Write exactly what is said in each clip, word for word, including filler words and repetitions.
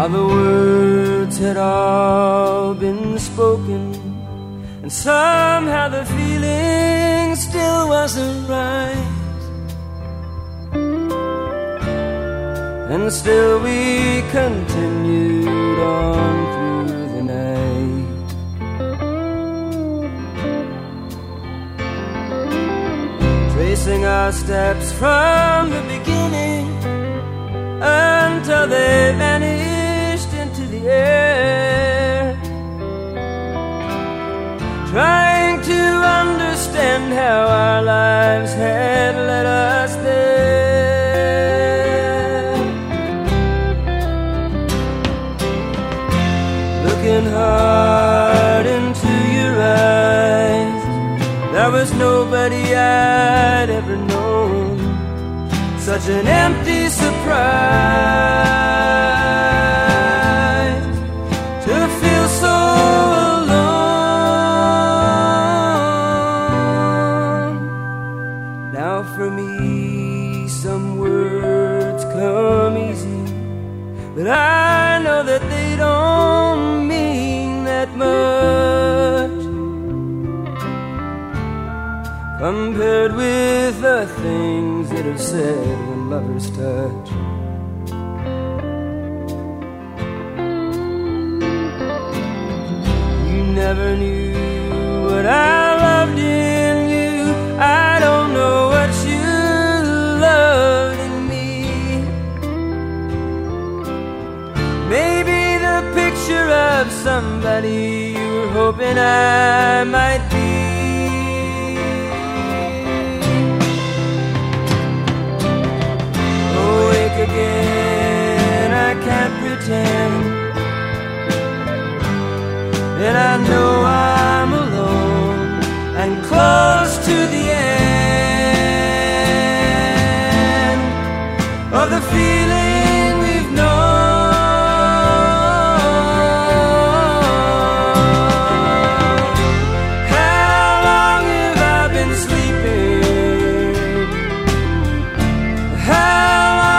How the words had all been spoken, and somehow the feeling still wasn't right. And still we continued on through the night. Tracing our steps from the beginning until they vanished into the air, trying to understand how our lives had led us there. Looking hard into your eyes, there was nobody I'd ever known. Such an empty surprise to feel so alone. Now for me some words come easy, but I know that they don't mean that much compared with the things that are said when lovers touch. You never knew what I loved in you. I don't know what you loved in me. Maybe the picture of somebody you were hoping I might be. Again, I can't pretend, and I know I'm alone and close to the end of the feeling we've known. How long have I been sleeping? How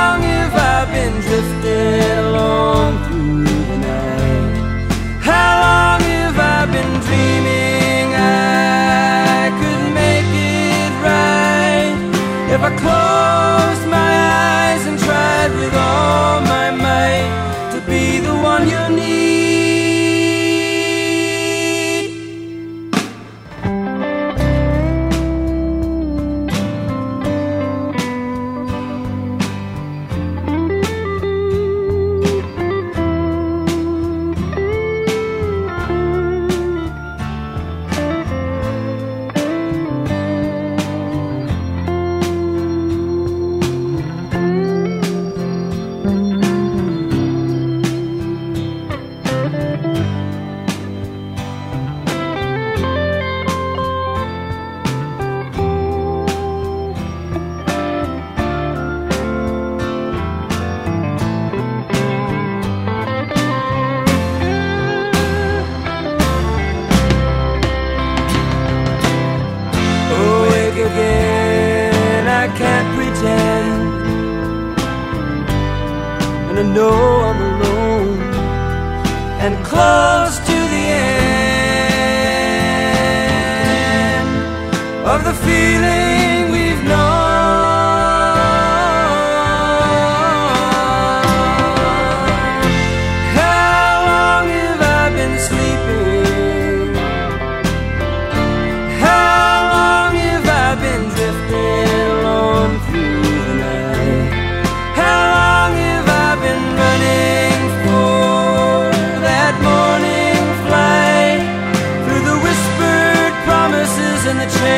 drifting along through the night? How long have I been dreaming I could make it right if I closed my eyes and tried with all my might to be the one you need? Again, I can't pretend, and I know I'm alone and close to the end of the feeling we've known. How long have I been sleeping? How been drifting along through the night? How long have I been running for that morning flight through the whispered promises and the change?